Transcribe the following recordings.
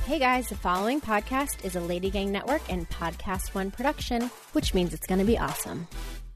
Hey guys, the following podcast is a Lady Gang Network and Podcast One production, which means it's going to be awesome.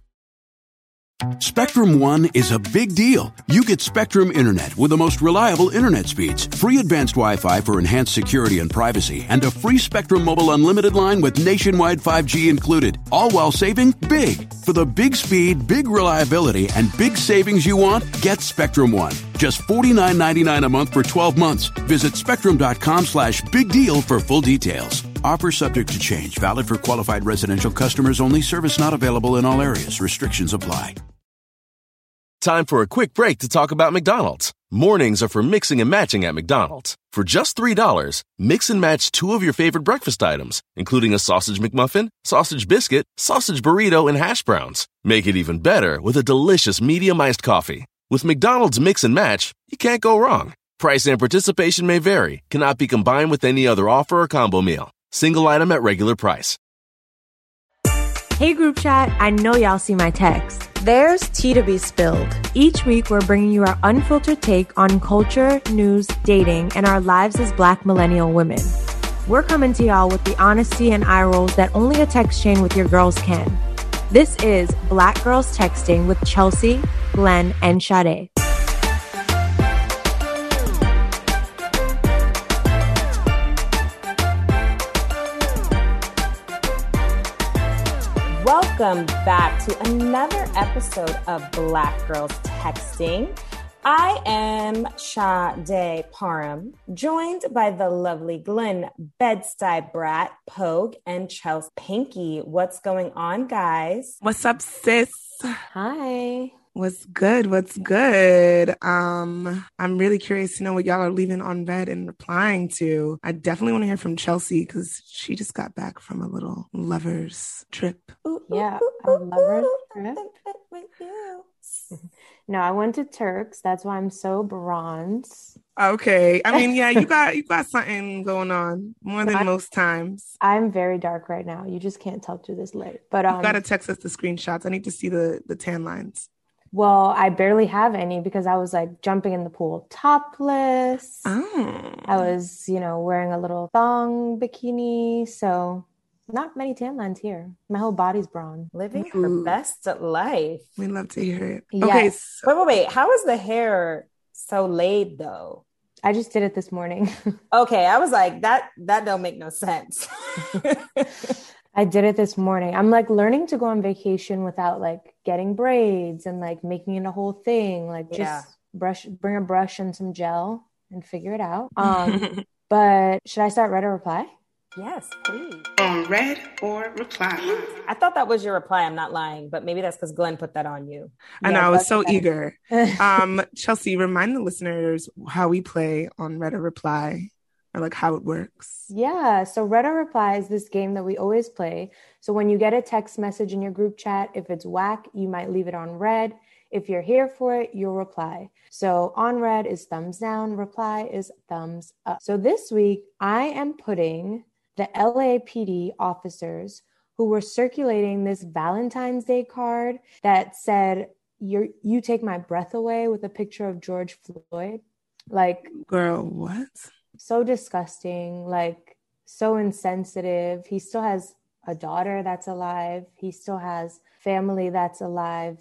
Spectrum One is a big deal. You get Spectrum Internet with the most reliable internet speeds, free advanced Wi-Fi for enhanced security and privacy, and a free Spectrum Mobile Unlimited line with nationwide 5G included, all while saving big. For the big speed, big reliability, and big savings you want, get Spectrum One. Just $49.99 a month for 12 months. Visit spectrum.com/big deal for full details. Offer subject to change. Valid for qualified residential customers only. Service not available in all areas. Restrictions apply. Time for a quick break to talk about McDonald's. Mornings are for mixing and matching at McDonald's. For just $3, mix and match two of your favorite breakfast items, including a sausage McMuffin, sausage biscuit, sausage burrito, and hash browns. Make it even better with a delicious medium iced coffee. With McDonald's Mix and Match, you can't go wrong. Price and participation may vary. Cannot be combined with any other offer or combo meal. Single item at regular price. Hey group chat, I know y'all see my text. There's tea to be spilled. Each week we're bringing you our unfiltered take on culture, news, dating, and our lives as Black millennial women. We're coming to y'all with the honesty and eye rolls that only a text chain with your girls can. This is Black Girls Texting with Chelsea, Glenn, and Sade. Welcome back to another episode of Black Girls Texting. I am Sade Parham, joined by the lovely Glenn Bed-Stuy Brat, Pogue, and Chelsea Pinky. What's going on, guys? What's up, sis? Hi. What's good? What's good? I'm really curious to know what y'all are leaving on red and replying to. I definitely want to hear from Chelsea because she just got back from a little lovers trip. Yeah, a lover's trip. No, I went to Turks. That's why I'm so bronze. Okay. I mean, yeah, you got something going on more than most times. I'm very dark right now. You just can't tell through this light. But you gotta text us the screenshots. I need to see the tan lines. Well, I barely have any because I was like jumping in the pool topless. Oh. I was, wearing a little thong bikini. So not many tan lines here. My whole body's bronze. Living her best life. We love to hear it. Yes. Okay. So- wait. How is the hair so laid though? I just did it this morning. Okay. I was like, that don't make no sense. I did it this morning. I'm like learning to go on vacation without like getting braids and like making it a whole thing. Like just bring a brush and some gel and figure it out. But should I start read or reply? Yes, please. On read or reply? I thought that was your reply. I'm not lying, but maybe that's because Glenn put that on you. I know. I was so eager. Chelsea, remind the listeners how we play on read or reply. Or like how it works. Yeah. So read or reply is this game that we always play. So when you get a text message in your group chat, if it's whack, you might leave it on read. If you're here for it, you'll reply. So on read is thumbs down, reply is thumbs up. So this week I am putting the LAPD officers who were circulating this Valentine's Day card that said, you take my breath away, with a picture of George Floyd. Like, girl, what? So disgusting, like so insensitive. He still has a daughter that's alive. He still has family that's alive.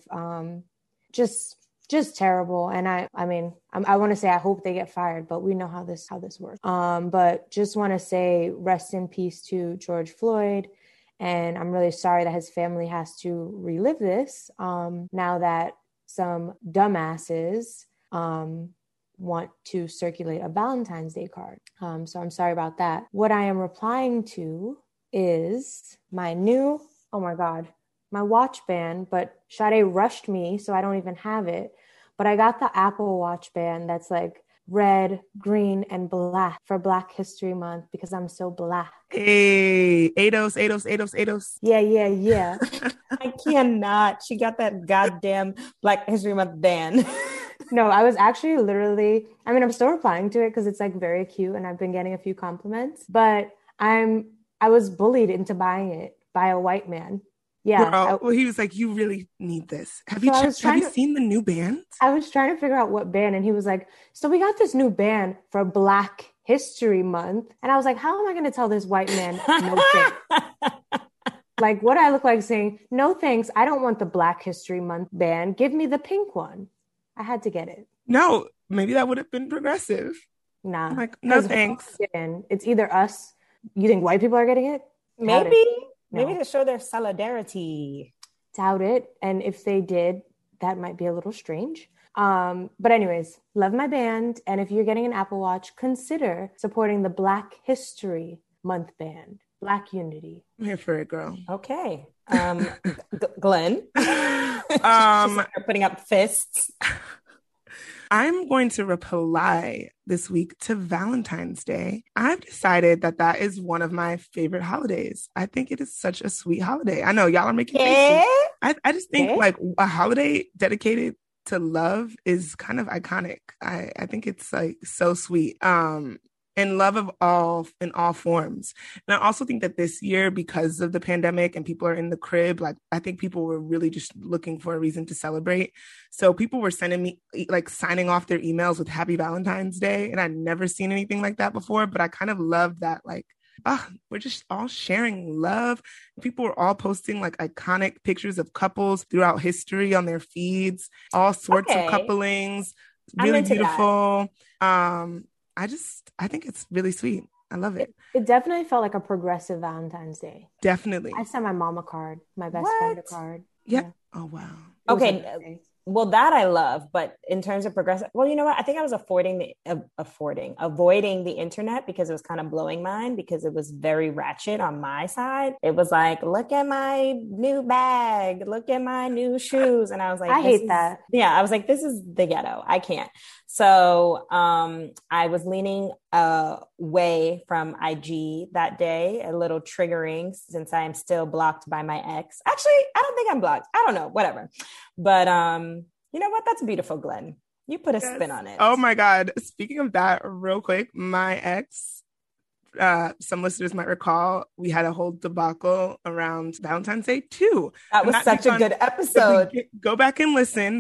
Just terrible. And I want to say I hope they get fired, but we know how this works. But just want to say rest in peace to George Floyd. And I'm really sorry that his family has to relive this now that some dumbasses want to circulate a Valentine's Day card. So I'm sorry about that. What I am replying to is my new, my watch band, but Sade rushed me, so I don't even have it. But I got the Apple Watch band that's like red, green, and black for Black History Month because I'm so black. Hey, ADOS. Yeah. I cannot. She got that goddamn Black History Month band. No, I was actually literally, I'm still replying to it because it's like very cute and I've been getting a few compliments, but I was bullied into buying it by a white man. Yeah. Girl, well, he was like, you really need this. Have you seen the new band? I was trying to figure out what band, and he was like, so we got this new band for Black History Month. And I was like, how am I going to tell this white man no thanks? Like, what I look like saying, no thanks, I don't want the Black History Month band. Give me the pink one. I had to get it. No, maybe that would have been progressive. Nah. I'm like, no thanks. It's either us. You think white people are getting it? Maybe No. to show their solidarity. Doubt it. And if they did, that might be a little strange. But anyways, love my band. And if you're getting an Apple Watch, consider supporting the Black History Month band, Black Unity. I'm here for it, girl. Okay. Glenn. Putting up fists. I'm going to reply this week to Valentine's Day. I've decided that is one of my favorite holidays. I think it is such a sweet holiday. I know y'all are making faces. I just think like a holiday dedicated to love is kind of iconic. I think it's like so sweet. And love in all forms. And I also think that this year, because of the pandemic and people are in the crib, like I think people were really just looking for a reason to celebrate. So people were sending me like signing off their emails with Happy Valentine's Day. And I'd never seen anything like that before, but I kind of loved that. Like, we're just all sharing love. People were all posting like iconic pictures of couples throughout history on their feeds, all sorts of couplings, really beautiful. I think it's really sweet. I love it. It definitely felt like a progressive Valentine's Day. Definitely. I sent my mom a card, my best friend a card. Yeah. Oh, wow. Okay. Well, that I love, but in terms of progressive, well, you know what? I think I was avoiding the internet because it was kind of blowing mine because it was very ratchet on my side. It was like, look at my new bag, look at my new shoes. And I was like, I hate that. Yeah. I was like, this is the ghetto. I can't. So I was leaning away from IG that day, a little triggering since I am still blocked by my ex. Actually, I don't think I'm blocked. I don't know, whatever. But you know what? That's beautiful, Glenn. You put a spin on it. Oh my God. Speaking of that, real quick, my ex, some listeners might recall, we had a whole debacle around Valentine's Day too. That was such a good episode. Go back and listen.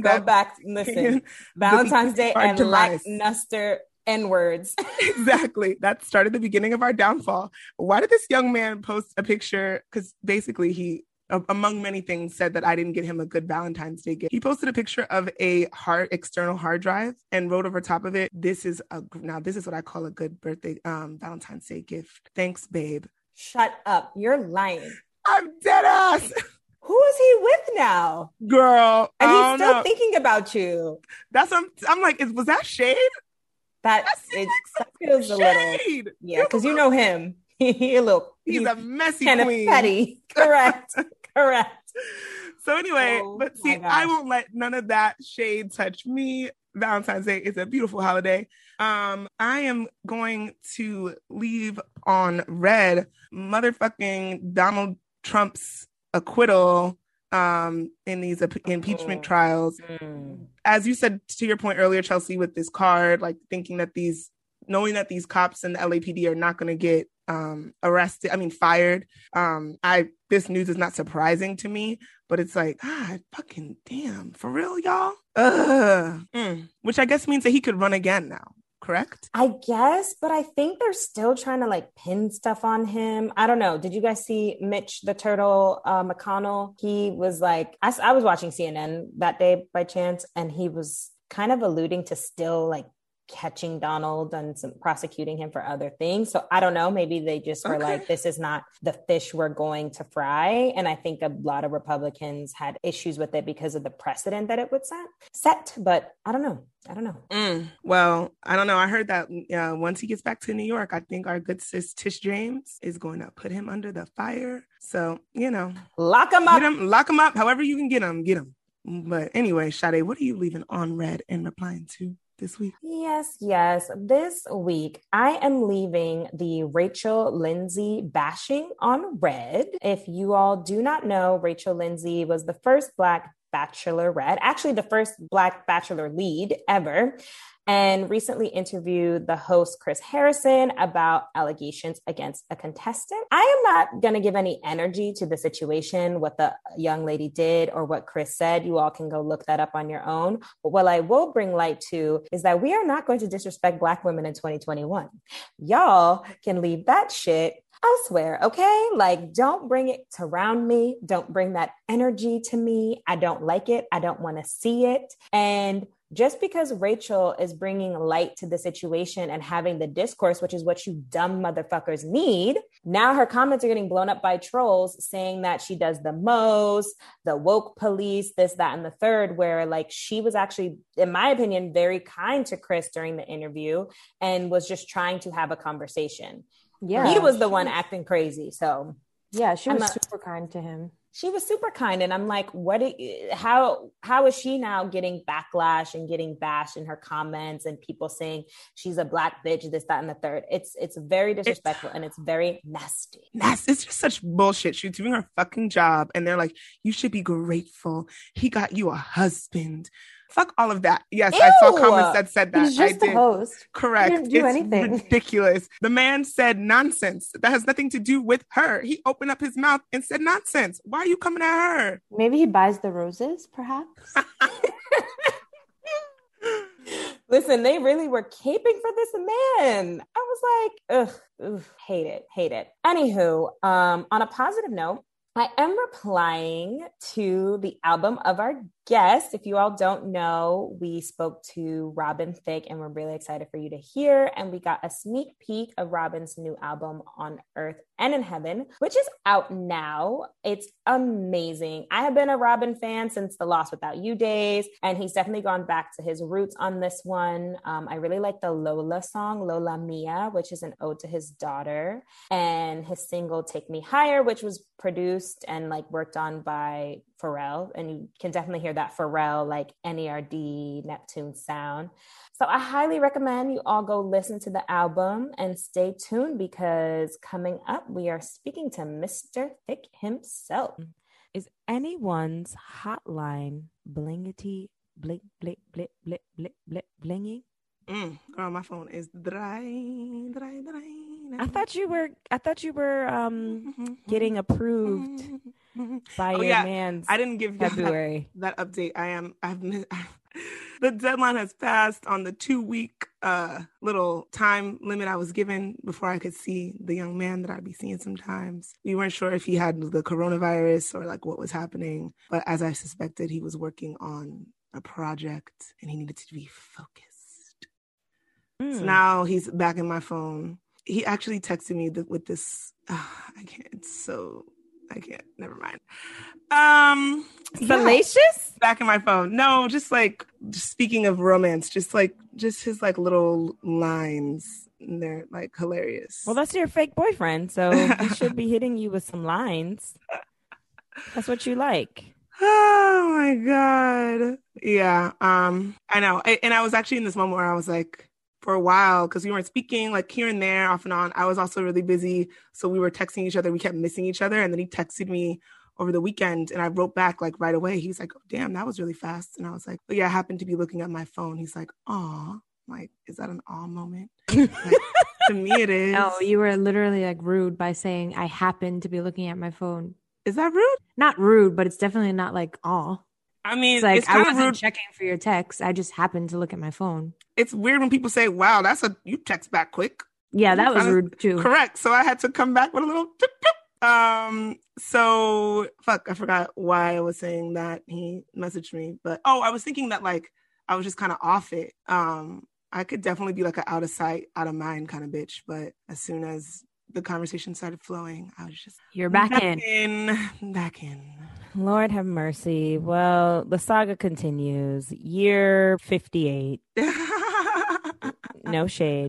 Valentine's Day and lackluster N-words. Exactly. That started the beginning of our downfall. Why did this young man post a picture? Because basically he, among many things, said that I didn't get him a good Valentine's Day gift. He posted a picture of a external hard drive and wrote over top of it, this is what I call a good birthday Valentine's Day gift. Thanks, babe. Shut up. You're lying. I'm dead ass. Who is he with now? Girl. And he's still thinking about you. That's what I'm like, was that shade? That feels a little, yeah, because you know him. He's a messy kind queen. Of petty. Correct. So anyway, but see, I won't let none of that shade touch me. Valentine's Day is a beautiful holiday. I am going to leave on red motherfucking Donald Trump's acquittal in these impeachment trials. As you said, to your point earlier, Chelsea, with this card, like thinking that knowing that these cops and the LAPD are not going to get fired. This news is not surprising to me, but it's like, fucking damn, for real, y'all? Which I guess means that he could run again now, correct? I guess, but I think they're still trying to like pin stuff on him. I don't know. Did you guys see Mitch the Turtle McConnell? He was like, I was watching CNN that day by chance, and he was kind of alluding to still like catching Donald and prosecuting him for other things. So I don't know, maybe they just were like, this is not the fish we're going to fry. And I think a lot of Republicans had issues with it because of the precedent that it would set. But I don't know. Well, I don't know. I heard that once he gets back to New York, I think our good sis Tish James is going to put him under the fire. So, lock him up. Lock him up. However you can get him. But anyway, Sade, what are you leaving on red and replying to this week? Yes. This week, I am leaving the Rachel Lindsay bashing on red. If you all do not know, Rachel Lindsay was the first Black Bachelorette, actually the first Black Bachelor lead ever, and recently interviewed the host Chris Harrison about allegations against a contestant. I am not going to give any energy to the situation, what the young lady did or what Chris said. You all can go look that up on your own. But what I will bring light to is that we are not going to disrespect Black women in 2021. Y'all can leave that shit elsewhere, okay? Like, don't bring it around me. Don't bring that energy to me. I don't like it. I don't want to see it. And just because Rachel is bringing light to the situation and having the discourse, which is what you dumb motherfuckers need, now her comments are getting blown up by trolls saying that she does the most, the woke police, this, that, and the third, where like she was actually, in my opinion, very kind to Chris during the interview and was just trying to have a conversation. Yeah, he was the one acting crazy. So yeah, she was super kind to him. She was super kind. And I'm like, how is she now getting backlash and getting bashed in her comments and people saying she's a Black bitch, this, that, and the third? It's very disrespectful and it's very nasty. It's just such bullshit. She's doing her fucking job. And they're like, you should be grateful. He got you a husband. Fuck all of that. Yes, Ew. I saw comments that said that. He's just the host. Correct. He didn't do anything. Ridiculous. The man said nonsense. That has nothing to do with her. He opened up his mouth and said nonsense. Why are you coming at her? Maybe he buys the roses, perhaps. Listen, they really were caping for this man. I was like, ugh, hate it. Anywho, on a positive note, I am replying to the album of our guest. If you all don't know, we spoke to Robin Thicke and we're really excited for you to hear. And we got a sneak peek of Robin's new album, On Earth and in Heaven, which is out now. It's amazing. I have been a Robin fan since the Lost Without You days, and he's definitely gone back to his roots on this one. I really like the Lola song, Lola Mia, which is an ode to his daughter, and his single Take Me Higher, which was produced and like worked on by Pharrell, and you can definitely hear that Pharrell like NERD Neptune sound. So I highly recommend you all go listen to the album and stay tuned, because coming up we are speaking to Mr. Thicke himself. Is anyone's hotline blingity blink blink blink blink blink blink blingy? Girl, my phone is dry. I thought you were getting approved by your man's. I didn't give February that update. I've missed. The deadline has passed on the 2-week little time limit I was given before I could see the young man that I'd be seeing sometimes. We weren't sure if he had the coronavirus or like what was happening, but as I suspected, he was working on a project and he needed to be focused. So now he's back in my phone. He actually texted me with this. I can't. Never mind. Salacious? Yeah, back in my phone. No, just speaking of romance, just his like little lines. And they're like hilarious. Well, that's your fake boyfriend, so he should be hitting you with some lines. That's what you like. Oh my God. Yeah. I know. And I was actually in this moment where I was like, for a while, because we weren't speaking like here and there off and on. I was also really busy. So we were texting each other. We kept missing each other. And then he texted me over the weekend and I wrote back like right away. He's like, oh, damn, that was really fast. And I was like, oh, yeah, I happened to be looking at my phone. He's like, aw, like, is that an aw moment? Like, to me, it is. Oh, you were literally like rude by saying I happened to be looking at my phone. Is that rude? Not rude, but it's definitely not like aw. I mean, it's like it's I wasn't rude. checking for your text. I just happened to look at my phone. It's weird when people say, wow, you text back quick. Yeah, that was rude too. Correct. So I had to come back with a little tip. So I forgot why I was saying that he messaged me. But I was thinking that like I was just kind of off it. I could definitely be like an out of sight, out of mind kind of bitch. But as soon as the conversation started flowing, I was just back in. Lord have mercy. Well, the saga continues. Year 58. No shade.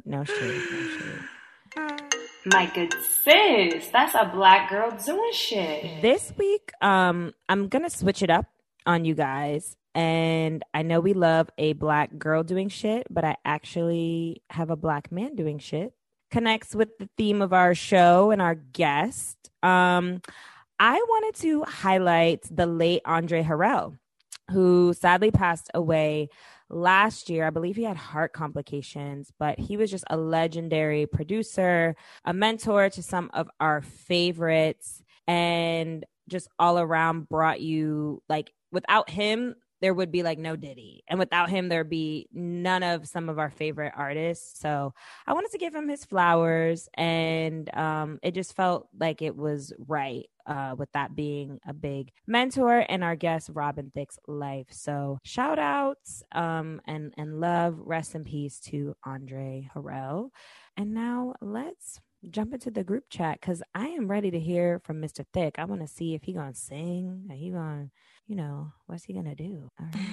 My good sis, that's a Black girl doing shit. This week, I'm gonna switch it up on you guys. And I know we love a Black girl doing shit, but I actually have a Black man doing shit. Connects with the theme of our show and our guest. I wanted to highlight the late Andre Harrell. who sadly passed away last year. I believe he had heart complications, but he was just a legendary producer, a mentor to some of our favorites, and just all around brought you, like, without him, there would be like no Diddy. And without him, there'd be none of some of our favorite artists. So I wanted to give him his flowers. And it just felt like it was right with that being a big mentor in our guest Robin Thicke's life. So shout outs and love, rest in peace to Andre Harrell. And now let's jump into the group chat, because I am ready to hear from Mr. Thicke. I want to see if he gonna sing, or he gonna, what's he gonna do?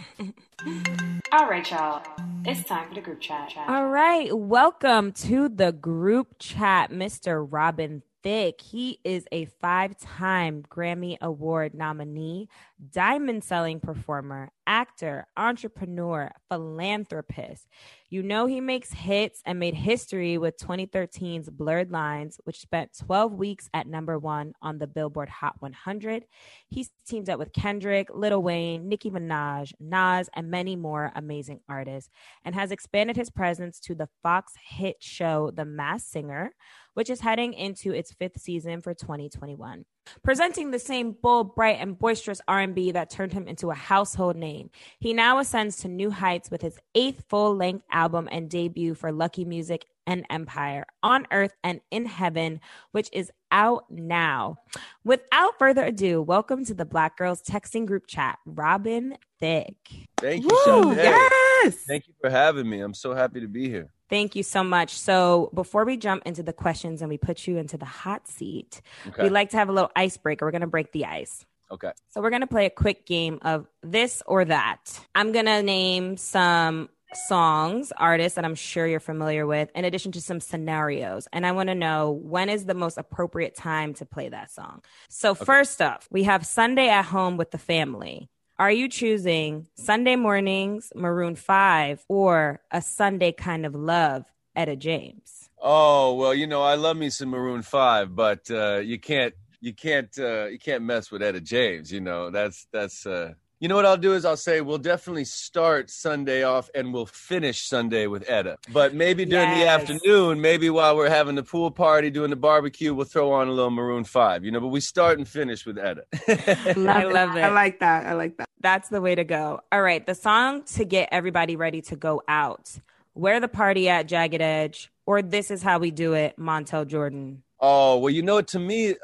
All right, y'all. It's time for the group chat. All right. Welcome to the group chat, Mr. Robin Thicke. He is a 5-time Grammy Award nominee, diamond-selling performer, actor, entrepreneur, philanthropist. You know he makes hits and made history with 2013's Blurred Lines, which spent 12 weeks at #1 on the Billboard Hot 100. He's teamed up with Kendrick, Lil Wayne, Nicki Minaj, Nas, and many more amazing artists, and has expanded his presence to the Fox hit show The Masked Singer, which is heading into its 5th season for 2021. Presenting the same bold, bright, and boisterous R&B that turned him into a household name, he now ascends to new heights with his 8th full-length album and debut for Lucky Music and Empire, On Earth and in Heaven, which is out now. Without further ado, welcome to the Black Girls Texting group chat, Robin Thicke. Thank you, Sade. Yes. Thank you for having me. I'm so happy to be here. Thank you so much. So before we jump into the questions and we put you into the hot seat, we like to have a little icebreaker. We're going to break the ice. Okay. So we're going to play a quick game of this or that. I'm going to name some songs, artists that I'm sure you're familiar with, in addition to some scenarios. And I want to know, when is the most appropriate time to play that song? So first up, we have Sunday at Home with the Family. Are you choosing Sunday Mornings, Maroon 5, or A Sunday Kind of Love, Etta James? Oh, well, I love me some Maroon 5, but you can't mess with Etta James. That's you know what I'll do is I'll say we'll definitely start Sunday off and we'll finish Sunday with Etta. But maybe during the afternoon, maybe while we're having the pool party, doing the barbecue, we'll throw on a little Maroon 5, but we start and finish with Etta. I love it. I like that. That's the way to go. All right. The song to get everybody ready to go out. Where the Party At, Jagged Edge, or This Is How We Do It, Montel Jordan. Oh, well, to me,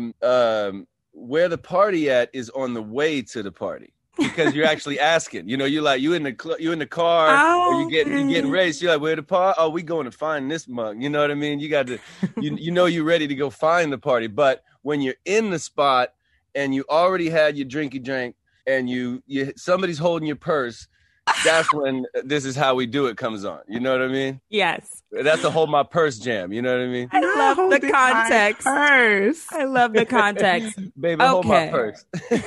Where the Party At is on the way to the party. Because you're actually asking, you in the car, or you getting ready. So you're like, where the party? Oh, we going to find this mug. You know what I mean? You got to, you're ready to go find the party. But when you're in the spot and you already had your drinky drink and you somebody's holding your purse, that's when This Is How We Do It comes on. You know what I mean? Yes. That's a Hold My Purse jam. You know what I mean? I love the context. I love the context. Baby, hold my purse.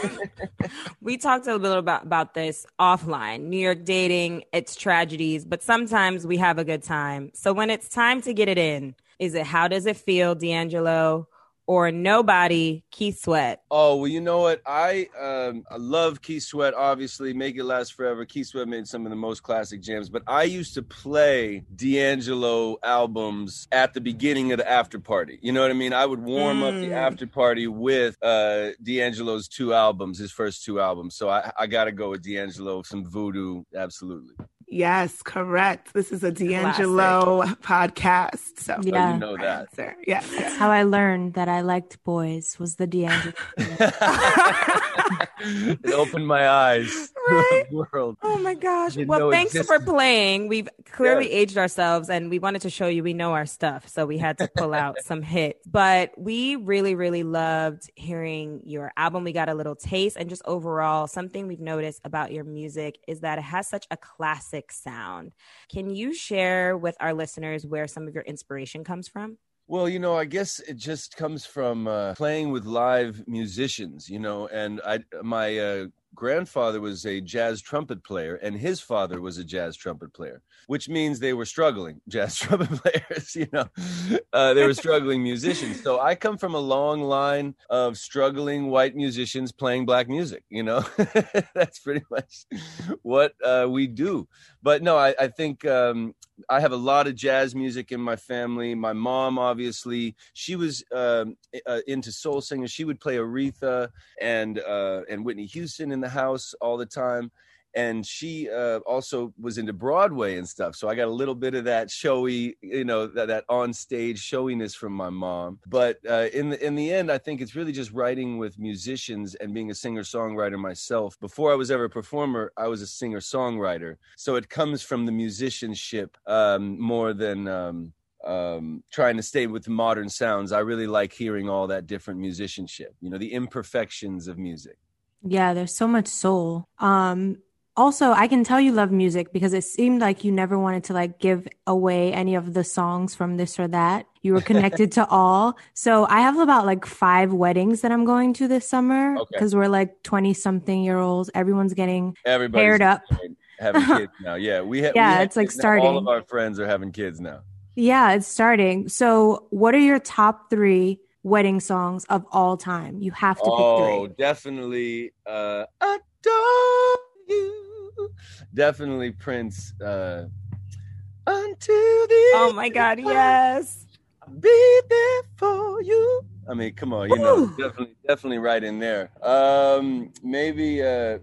We talked a little about this offline. New York dating, it's tragedies, but sometimes we have a good time. So when it's time to get it in, is it How Does It Feel, D'Angelo, or Nobody, Keith Sweat? Oh, well, you know what? I love Keith Sweat, obviously. Make It Last Forever. Keith Sweat made some of the most classic jams. But I used to play D'Angelo albums at the beginning of the after party. You know what I mean? I would warm up the after party with D'Angelo's his first 2 albums. So I got to go with D'Angelo, some Voodoo, absolutely. Yes, correct. This is a D'Angelo podcast. So yeah. You know that. Yes. That's how I learned that I liked boys, was the D'Angelo. It opened my eyes Right? to the world. Oh my gosh. Didn't Well, know thanks existed. for playing. We've clearly aged ourselves and we wanted to show you we know our stuff. So we had to pull out some hits. But we really, really loved hearing your album. We got a little taste, and just overall, something we've noticed about your music is that it has such a classic sound. Can you share with our listeners where some of your inspiration comes from? Well, I guess it just comes from playing with live musicians, and my grandfather was a jazz trumpet player and his father was a jazz trumpet player, which means they were struggling jazz trumpet players, they were struggling musicians. So I come from a long line of struggling white musicians playing black music, that's pretty much what we do. But no, I think I have a lot of jazz music in my family. My mom, obviously, she was into soul singers. She would play Aretha and Whitney Houston in the house all the time. And she also was into Broadway and stuff. So I got a little bit of that showy, that on stage showiness from my mom. But in the end, I think it's really just writing with musicians and being a singer-songwriter myself. Before I was ever a performer, I was a singer-songwriter. So it comes from the musicianship more than trying to stay with the modern sounds. I really like hearing all that different musicianship, the imperfections of music. Yeah, there's so much soul. Also, I can tell you love music because it seemed like you never wanted to give away any of the songs from this or that. You were connected to all. So I have about 5 weddings that I'm going to this summer because we're 20-something-year-olds. Everyone's getting paired up. Having kids now. Yeah, it's starting. All of our friends are having kids now. Yeah, it's starting. So what are your top 3 wedding songs of all time? You have to pick 3. Oh, definitely Adore You. Definitely Prince, Until the Oh my God, yes. Be there for you. I mean, come on, definitely right in there. Maybe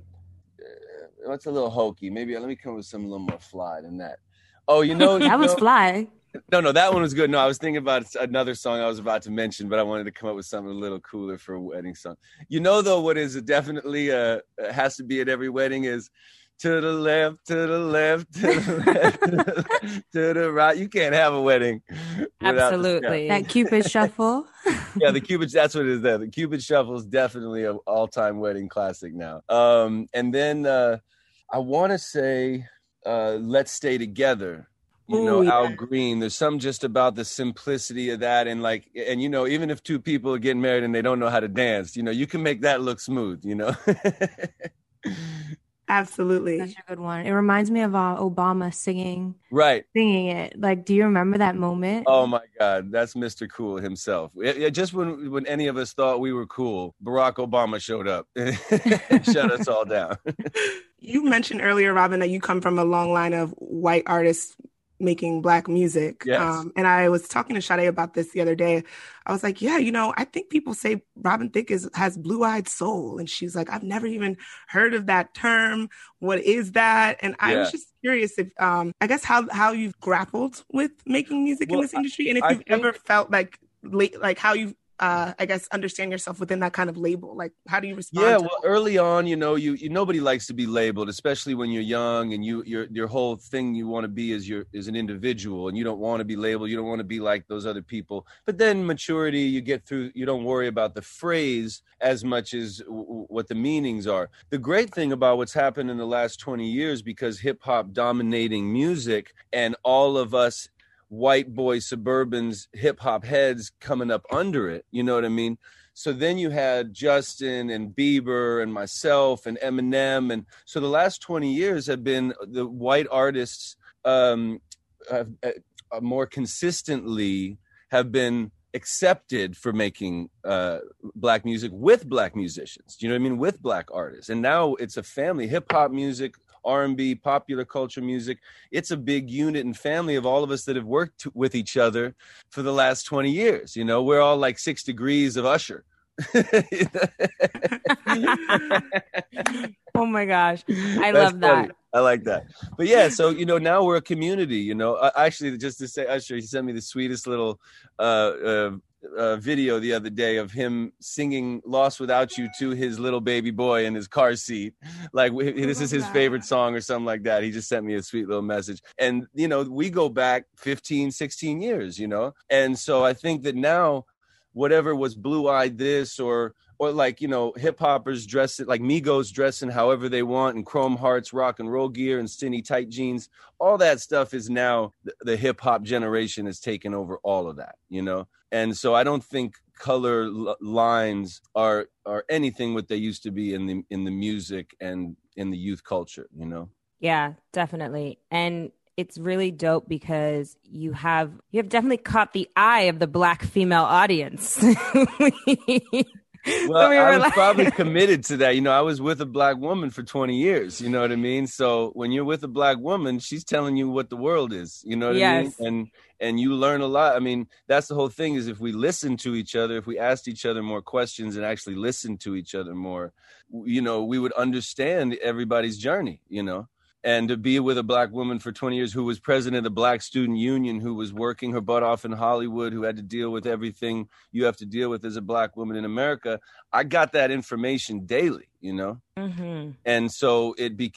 what's a little hokey? Maybe let me come with something a little more fly than that. Oh, that was fly. No, that one was good. No, I was thinking about another song I was about to mention, but I wanted to come up with something a little cooler for a wedding song. Though, what is definitely has to be at every wedding is to the left, to the left, to the left, to the right. You can't have a wedding. Absolutely. That Cupid Shuffle. Yeah, the Cupid, that's what it is there. The Cupid Shuffle is definitely an all-time wedding classic now. And then I want to say Let's Stay Together. Al Green. There's something just about the simplicity of that, and even if 2 people are getting married and they don't know how to dance, you can make that look smooth. Absolutely. That's a good one. It reminds me of Obama singing it. Do you remember that moment? Oh my God, that's Mr. Cool himself. Just when any of us thought we were cool, Barack Obama showed up and shut us all down. You mentioned earlier, Robin, that you come from a long line of white artists making Black music. Yes. And I was talking to Sade about this the other day. I was like, I think people say Robin Thicke has blue-eyed soul. And she's like, I've never even heard of that term. What is that? And I was just curious if, I guess how you've grappled with making music in this industry. And if you've ever felt like how you I guess, understand yourself within that kind of label? How do you respond? Yeah, well, early on, you nobody likes to be labeled, especially when you're young and your whole thing you want to be is an individual, and you don't want to be labeled. You don't want to be like those other people. But then maturity, you get through. You don't worry about the phrase as much as what the meanings are. The great thing about what's happened in the last 20 years, because hip hop dominating music, and all of us white boy suburbans, hip hop heads coming up under it. You know what I mean? So then you had Justin and Bieber and myself and Eminem. And so the last 20 years have been the white artists more consistently have been accepted for making Black music with Black musicians. You know what I mean? With Black artists. And now it's a family. Hip hop music, R&B, popular culture music. It's a big unit and family of all of us that have worked with each other for the last 20 years. We're all like 6 degrees of Usher. Oh my gosh. I love that. Funny. I like that. But yeah, so, now we're a community, actually, just to say, Usher, he sent me the sweetest little video the other day of him singing Lost Without You to his little baby boy in his car seat. This is his favorite song or something like that. He just sent me a sweet little message. And, we go back 15, 16 years, And so I think that now, whatever was blue-eyed this or or like, you know, hip hoppers dressing like Migos dressing however they want and chrome hearts, rock and roll gear and skinny tight jeans. All that stuff is now the hip hop generation has taken over all of that, you know? And so I don't think color lines are anything what they used to be in the music and in the youth culture, you know? Yeah, definitely. And it's really dope because you have definitely caught the eye of the Black female audience. Well, I was probably committed to that. You know, I was with a Black woman for 20 years. You know what I mean? So when you're with a Black woman, she's telling you what the world is. You know what I mean? And you learn a lot. I mean, that's the whole thing is if we listen to each other, if we asked each other more questions and actually listen to each other more, you know, we would understand everybody's journey, you know? And to be with a Black woman for 20 years who was president of the Black Student Union, who was working her butt off in Hollywood, who had to deal with everything you have to deal with as a Black woman in America, I got that information daily, you know? Mm-hmm. And so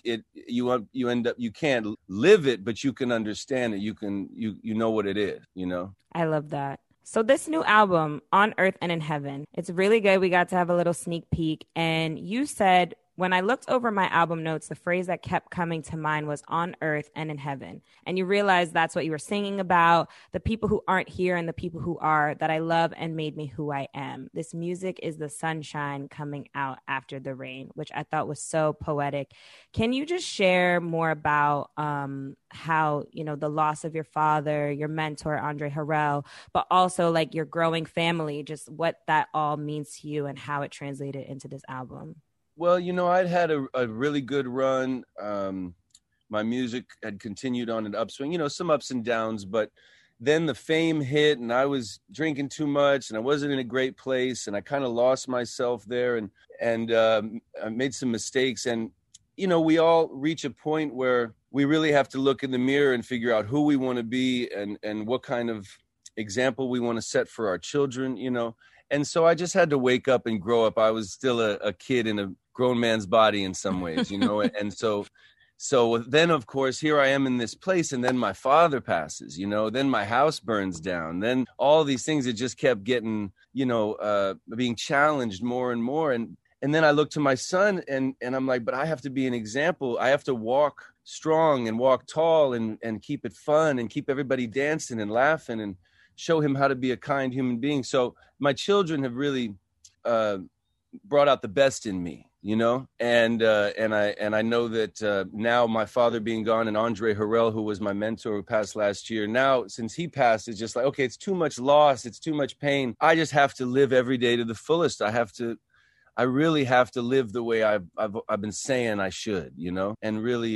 you end up, you can't live it, but you can understand it. You know what it is, you know? I love that. So this new album, On Earth and in Heaven, it's really good. We got to have a little sneak peek. And you said, when I looked over my album notes, the phrase that kept coming to mind was on earth and in heaven. And you realize that's what you were singing about, the people who aren't here and the people who are, that I love and made me who I am. This music is the sunshine coming out after the rain, which I thought was so poetic. Can you just share more about how, you know, the loss of your father, your mentor, Andre Harrell, but also like your growing family, just what that all means to you and how it translated into this album? Well, you know, I'd had a really good run. My music had continued on an upswing, you know, some ups and downs, but then the fame hit and I was drinking too much and I wasn't in a great place and I kind of lost myself there and I made some mistakes. And, you know, we all reach a point where we really have to look in the mirror and figure out who we want to be and what kind of example we want to set for our children, you know. And so I just had to wake up and grow up. I was still a kid in a grown man's body in some ways, you know. And so then, of course, here I am in this place. And then my father passes, you know, then my house burns down. Then all these things that just kept getting, you know, being challenged more and more. And then I look to my son and I'm like, but I have to be an example. I have to walk strong and walk tall and keep it fun and keep everybody dancing and laughing and show him how to be a kind human being. So my children have really brought out the best in me, you know, and I know that now my father being gone and Andre Harrell, who was my mentor who passed last year, now since he passed, it's just like, okay, it's too much loss, it's too much pain. I just have to live every day to the fullest. I really have to live the way I've been saying I should, you know, and really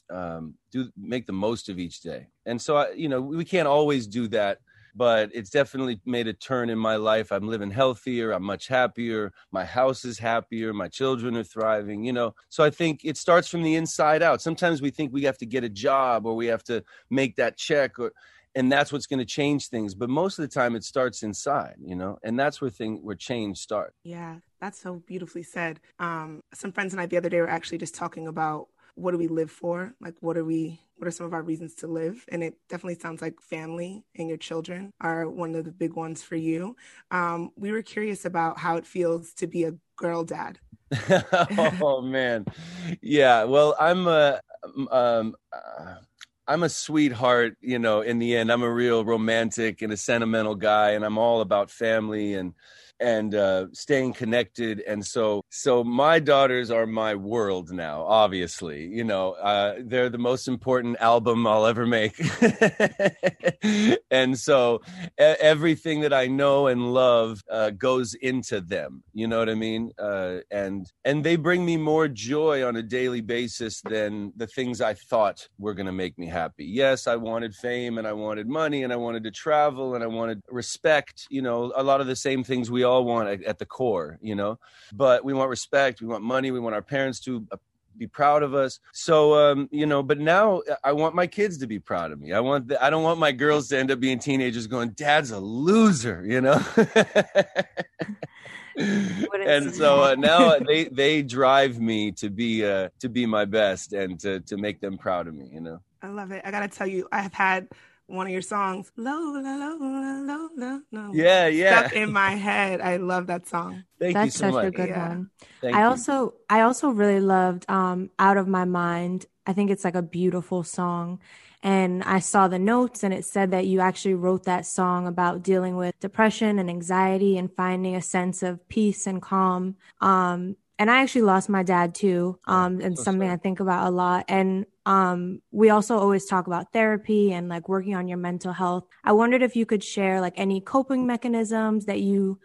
make the most of each day. And so you know, we can't always do that. But it's definitely made a turn in my life. I'm living healthier. I'm much happier. My house is happier. My children are thriving, you know. So I think it starts from the inside out. Sometimes we think we have to get a job or we have to make that check and that's what's going to change things. But most of the time it starts inside, you know, and that's where change starts. Yeah, that's so beautifully said. Some friends and I the other day were actually just talking about what do we live for? Like, what are some of our reasons to live? And it definitely sounds like family and your children are one of the big ones for you. We were curious about how it feels to be a girl dad. Oh, man. Yeah, well, I'm a sweetheart, you know, in the end. I'm a real romantic and a sentimental guy, and I'm all about family and staying connected. And so my daughters are my world now, obviously, you know, they're the most important album I'll ever make. And so everything that I know and love goes into them, you know what I mean? And they bring me more joy on a daily basis than the things I thought were going to make me happy. Yes, I wanted fame and I wanted money and I wanted to travel and I wanted respect, you know, a lot of the same things we all want at the core, you know, but we want respect, we want money, we want our parents to be proud of us. So, you know, but now I want my kids to be proud of me. I don't want my girls to end up being teenagers going, Dad's a loser, you know? And so now they drive me to be my best and to make them proud of me, you know? I love it. I got to tell you, I have had one of your songs, Lola, Lola, Lola, yeah, stuck in my head. I love that song. Thank That's you so such much. a good one. Thank I you. also really loved Out of My Mind. I think it's like a beautiful song. And I saw the notes and it said that you actually wrote that song about dealing with depression and anxiety and finding a sense of peace and calm. And I actually lost my dad too. And so something sorry. I think about a lot. And we also always talk about therapy and like working on your mental health. I wondered if you could share like any coping mechanisms that you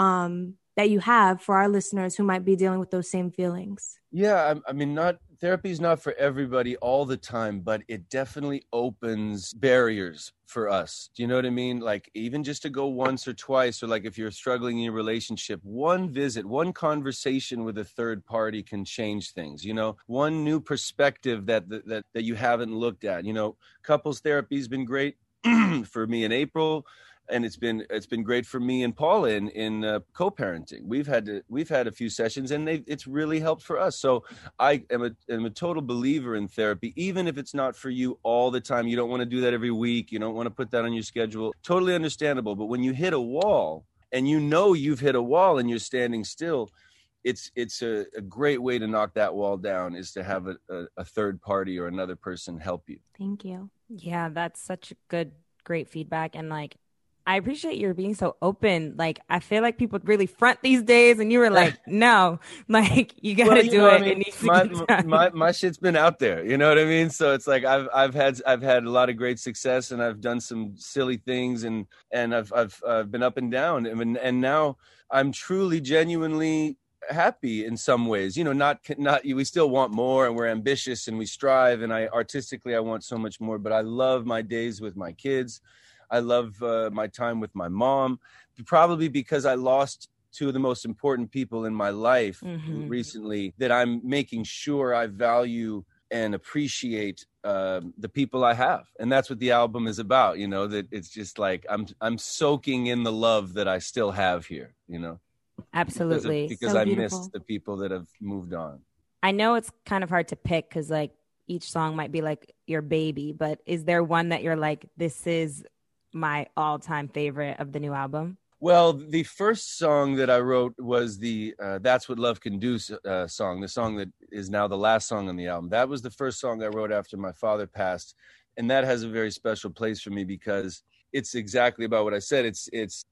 have for our listeners who might be dealing with those same feelings. Yeah, I mean, therapy is not for everybody all the time, but it definitely opens barriers for us. Do you know what I mean? Like even just to go once or twice, or like if you're struggling in your relationship, one visit, one conversation with a third party can change things. You know, one new perspective that you haven't looked at. You know, couples therapy has been great for me in April. And it's been great for me and Paula in co-parenting. We've had a few sessions, and it's really helped for us. So I am a total believer in therapy, even if it's not for you all the time. You don't want to do that every week. You don't want to put that on your schedule. Totally understandable. But when you hit a wall, and you know you've hit a wall, and you're standing still, it's a great way to knock that wall down is to have a third party or another person help you. Thank you. Yeah, that's such great feedback, and like, I appreciate your being so open. Like, I feel like people really front these days, and you were like, no, like you got to do it. I mean, it needs to get done. My shit's been out there. You know what I mean? So it's like I've had a lot of great success, and I've done some silly things, and I've been up and down, and now I'm truly, genuinely happy in some ways. You know, not we still want more, and we're ambitious, and we strive, and I want so much more. But I love my days with my kids. I love my time with my mom, probably because I lost two of the most important people in my life recently, that I'm making sure I value and appreciate the people I have. And that's what the album is about, you know, that it's just like I'm soaking in the love that I still have here, you know. Absolutely. Because I miss the people that have moved on. I know it's kind of hard to pick because like each song might be like your baby, but is there one that you're like, this is my all-time favorite of the new album? Well, the first song that I wrote was the That's What Love Can Do song, the song that is now the last song on the album. That was the first song I wrote after my father passed. And that has a very special place for me because it's exactly about what I said. It's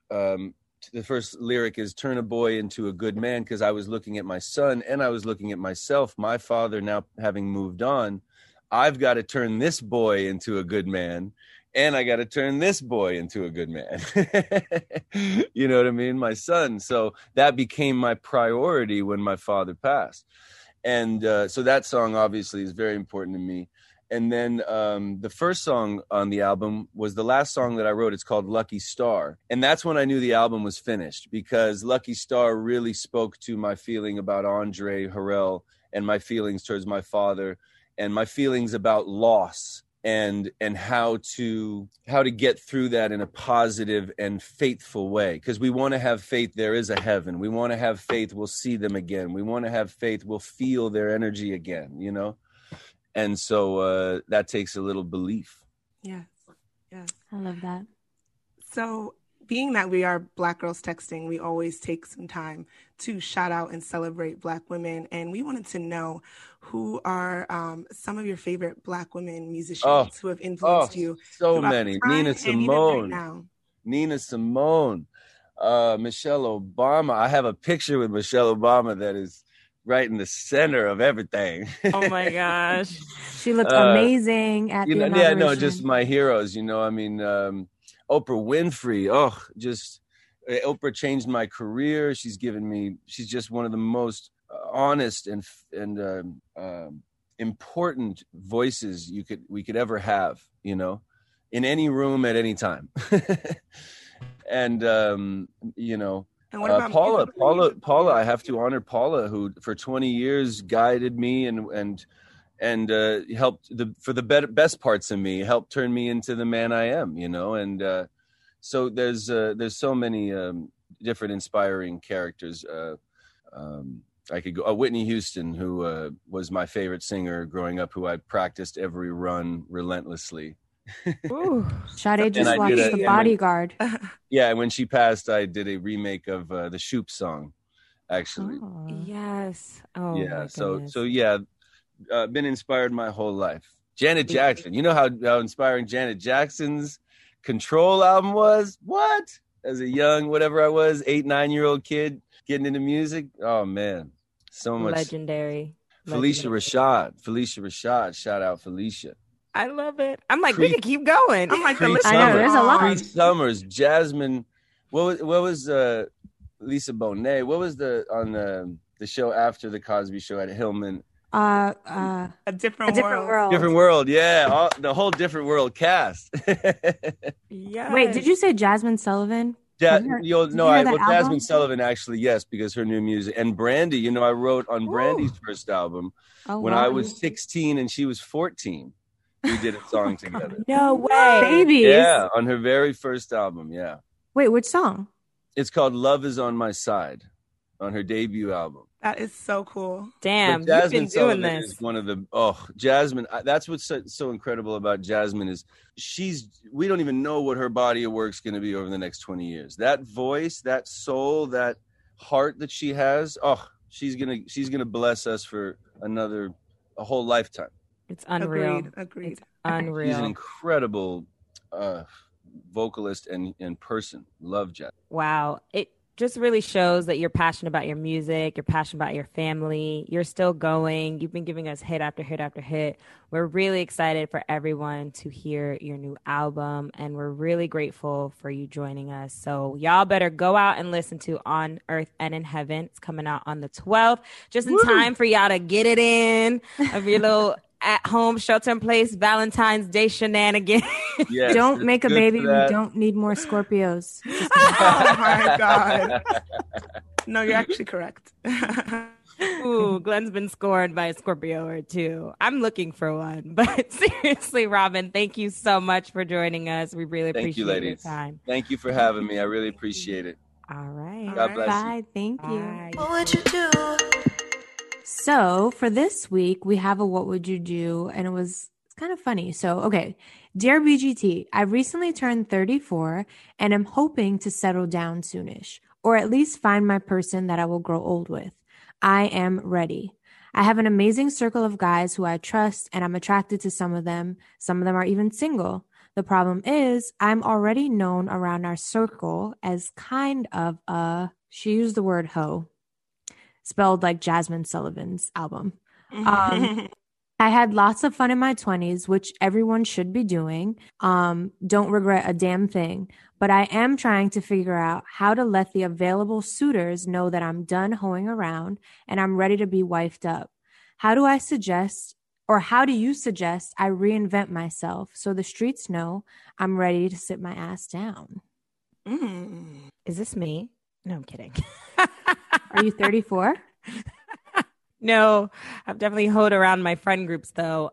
the first lyric is turn a boy into a good man, because I was looking at my son and I was looking at myself, my father now having moved on. I've got to turn this boy into a good man. And I got to turn this boy into a good man. You know what I mean? My son. So that became my priority when my father passed. And so that song obviously is very important to me. And then the first song on the album was the last song that I wrote. It's called Lucky Star. And that's when I knew the album was finished, because Lucky Star really spoke to my feeling about Andre Harrell and my feelings towards my father and my feelings about loss. And how to get through that in a positive and faithful way. Because we want to have faith there is a heaven. We want to have faith we'll see them again. We want to have faith we'll feel their energy again, you know? And so that takes a little belief. Yes. I love that. So being that we are Black Girls Texting, we always take some time to shout out and celebrate Black women. And we wanted to know who are some of your favorite Black women musicians who have influenced you. So many. Nina Simone. Michelle Obama. I have a picture with Michelle Obama that is right in the center of everything. Oh my gosh. She looked amazing at the inauguration. Yeah, no, just my heroes, you know. I mean, Oprah Winfrey. Oprah changed my career. She's just one of the most honest and important voices we could ever have, you know, in any room at any time. And you know, and what about Paula? I have to honor Paula, who for 20 years guided me and helped for the best parts of me, helped turn me into the man I am, you know. And so there's so many different inspiring characters. I could go Whitney Houston, who was my favorite singer growing up, who I practiced every run relentlessly. Sade just watched The Bodyguard. Yeah, and when she passed, I did a remake of the Shoop song, actually. Yes. Oh, yeah. So yeah, been inspired my whole life. Janet Jackson. You know how inspiring Janet Jackson's Control album was? What? As a young, whatever I was, 8-9-year-old kid getting into music. Oh man, so much. Legendary. Felicia Rashad. Shout out Felicia. I love it. I'm like, we can keep going. I'm like, I know there's a lot. Cree Summers, Jasmine. What was Lisa Bonet? What was on the show after the Cosby Show at Hillman? A different world. Different world. Yeah, the whole Different World cast. Yeah. Wait, did you say Jasmine Sullivan? Jasmine Sullivan actually, yes, because her new music and Brandy. I wrote on Brandy's first album when I was 16 and she was 14. We did a song together. No way, babies. Yeah, on her very first album. Yeah. Wait, which song? It's called "Love Is on My Side," on her debut album. That is so cool. Damn, you've been doing this. Is one of the Jasmine. That's what's so incredible about Jasmine is we don't even know what her body of work's going to be over the next 20 years. That voice, that soul, that heart that she has. She's gonna bless us for a whole lifetime. It's unreal. Agreed. It's unreal. She's an incredible vocalist and person. Love Jasmine. Wow. It just really shows that you're passionate about your music. You're passionate about your family. You're still going. You've been giving us hit after hit after hit. We're really excited for everyone to hear your new album, and we're really grateful for you joining us. So y'all better go out and listen to On Earth and in Heaven. It's coming out on the 12th, just in time for y'all to get it in of your little at-home shelter-in-place Valentine's Day shenanigans. Yes, don't make a baby. We don't need more Scorpios. Oh my God. No, you're actually correct. Ooh, Glenn's been scorned by a Scorpio or two. I'm looking for one. But seriously, Robin, thank you so much for joining us. We really appreciate your time. Thank you for having me. I really appreciate it. All right. God bless you. Bye. Thank you. Bye. What would you do? So for this week, we have a What Would You Do? And it's kind of funny. So, okay. Dear BGT, I recently turned 34 and am hoping to settle down soonish, or at least find my person that I will grow old with. I am ready. I have an amazing circle of guys who I trust, and I'm attracted to some of them. Some of them are even single. The problem is I'm already known around our circle as kind of she used the word hoe, spelled like Jasmine Sullivan's album. I had lots of fun in my 20s, which everyone should be doing. Don't regret a damn thing. But I am trying to figure out how to let the available suitors know that I'm done hoeing around and I'm ready to be wifed up. How do you suggest I reinvent myself so the streets know I'm ready to sit my ass down? Is this me? No, I'm kidding. Are you 34? No, I've definitely hoed around my friend groups though.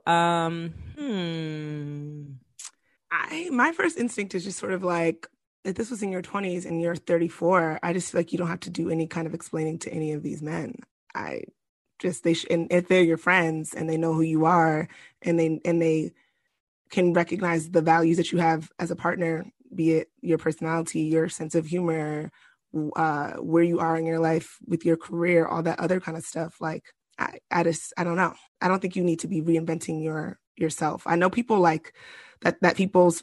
My first instinct is just sort of like, if this was in your 20s and you're 34, I just feel like you don't have to do any kind of explaining to any of these men. And if they're your friends and they know who you are and they can recognize the values that you have as a partner, be it your personality, your sense of humor, where you are in your life with your career, all that other kind of stuff. Like, I don't know. I don't think you need to be reinventing yourself. I know people like that people's,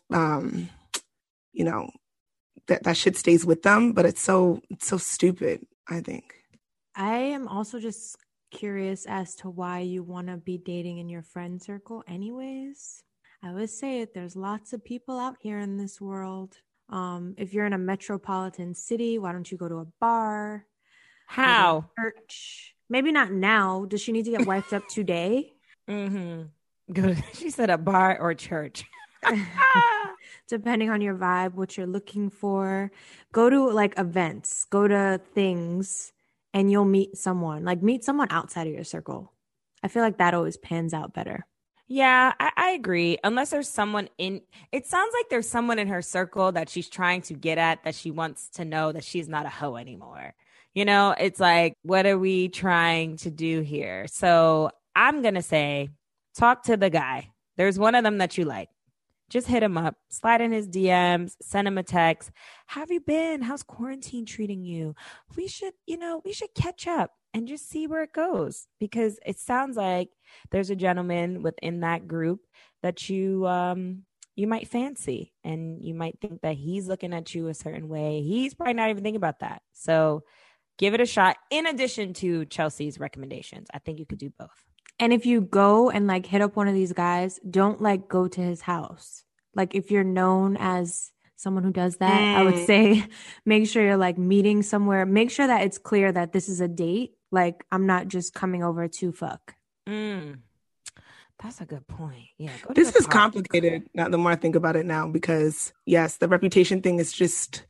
that shit stays with them, but it's so stupid, I think. I am also just curious as to why you want to be dating in your friend circle anyways. I would say there's lots of people out here in this world. If you're in a metropolitan city, why don't you go to a bar? How? Church. Maybe not now. Does she need to get wifed up today? Good. She said a bar or church. Depending on your vibe, what you're looking for. Go to like events, go to things, and you'll meet someone. Like meet someone outside of your circle. I feel like that always pans out better. Yeah, I agree. Unless there's someone it sounds like there's someone in her circle that she's trying to get at, that she wants to know that she's not a hoe anymore. It's like, what are we trying to do here? So I'm going to say, talk to the guy. There's one of them that you like. just hit him up, slide in his DMs, send him a text. How have you been? How's quarantine treating you? We should catch up and just see where it goes, because it sounds like there's a gentleman within that group that you might fancy, and you might think that he's looking at you a certain way. He's probably not even thinking about that. So give it a shot. In addition to Chelsea's recommendations, I think you could do both. And if you go and like hit up one of these guys, don't like go to his house. Like if you're known as someone who does that, I would say make sure you're like meeting somewhere. Make sure that it's clear that this is a date. Like I'm not just coming over to fuck. That's a good point. Yeah. This is complicated the more I think about it now, because yes, the reputation thing is just,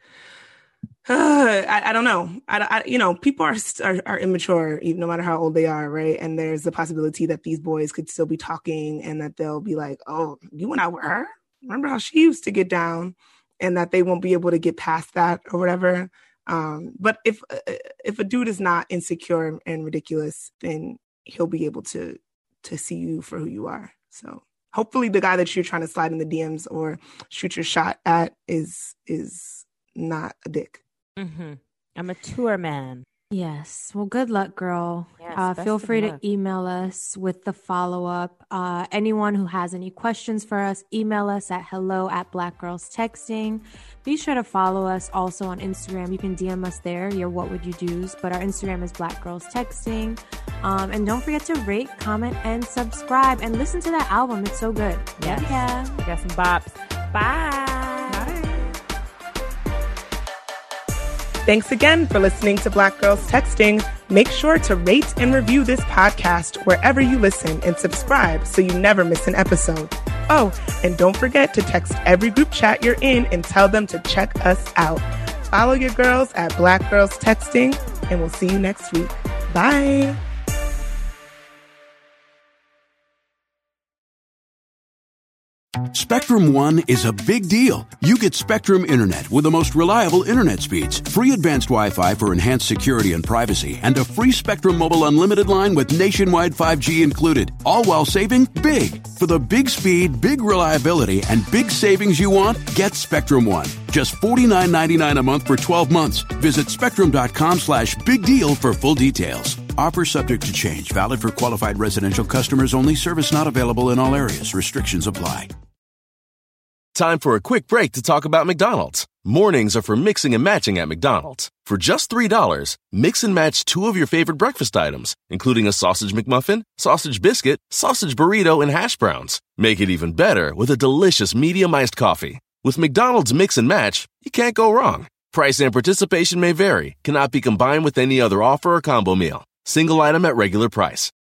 I don't know. People are immature, even no matter how old they are, right? And there's the possibility that these boys could still be talking, and that they'll be like, "Oh, you went out with her? Remember how she used to get down?" And that they won't be able to get past that or whatever. But if a dude is not insecure and ridiculous, then he'll be able to see you for who you are. So hopefully the guy that you're trying to slide in the DMs or shoot your shot at is not a dick. Mm-hmm. I'm a tour man. Yes. Well, good luck, girl. Yes, feel free to email us with the follow-up. Anyone who has any questions for us, email us at hello@blackgirlstexting. Be sure to follow us also on Instagram. You can DM us there, your what would you do's, but our Instagram is blackgirlstexting. And don't forget to rate, comment, and subscribe, and listen to that album. It's so good. Yes. Yeah. We got some bops. Bye. Thanks again for listening to Black Girls Texting. Make sure to rate and review this podcast wherever you listen, and subscribe so you never miss an episode. Oh, and don't forget to text every group chat you're in and tell them to check us out. Follow your girls at Black Girls Texting, and we'll see you next week. Bye. Spectrum One is a big deal. You get Spectrum Internet with the most reliable internet speeds, free advanced Wi-Fi for enhanced security and privacy, and a free Spectrum Mobile unlimited line with nationwide 5G included, all while saving big. For the big speed, big reliability, and big savings you want, get Spectrum One. Just $49.99 a month for 12 months. Visit spectrum.com/big deal for full details. Offer subject to change. Valid for qualified residential customers only. Service not available in all areas. Restrictions apply. Time for a quick break to talk about McDonald's. Mornings are for mixing and matching at McDonald's. For just $3, mix and match 2 of your favorite breakfast items, including a sausage McMuffin, sausage biscuit, sausage burrito, and hash browns. Make it even better with a delicious medium iced coffee. With McDonald's Mix and Match, you can't go wrong. Price and participation may vary. Cannot be combined with any other offer or combo meal. Single item at regular price.